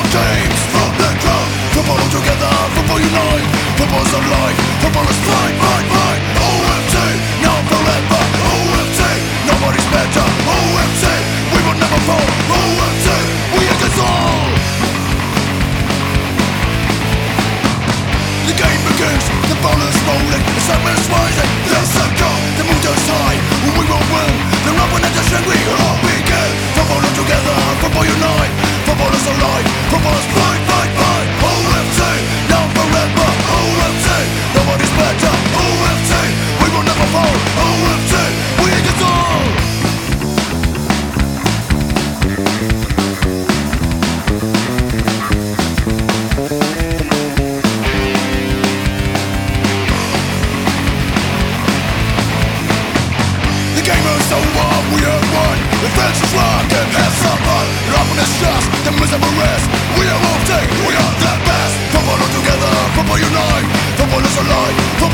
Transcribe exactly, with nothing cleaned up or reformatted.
teams from the crowd. Football all together, football unite. Football's alive, football is fight, fight, fight. O F C, now forever. O F C, nobody's better. O F C, we will never fall. O F C, we against all. The game begins, the ball is rolling, the sun is rising. The circle, the mood is high. We will win, the love and the strength we all begin. Football all together, football unite. Football is alive, football is fight, fight, fight. O F C, now forever. O F C, nobody's better. O F C, we will never fall. O F C, we against all. The game is over, we have won. The fence is rock and have some fun. Love is just the miserable rest. We are all take, we are the best. Football all together, football unite. Football is alive, football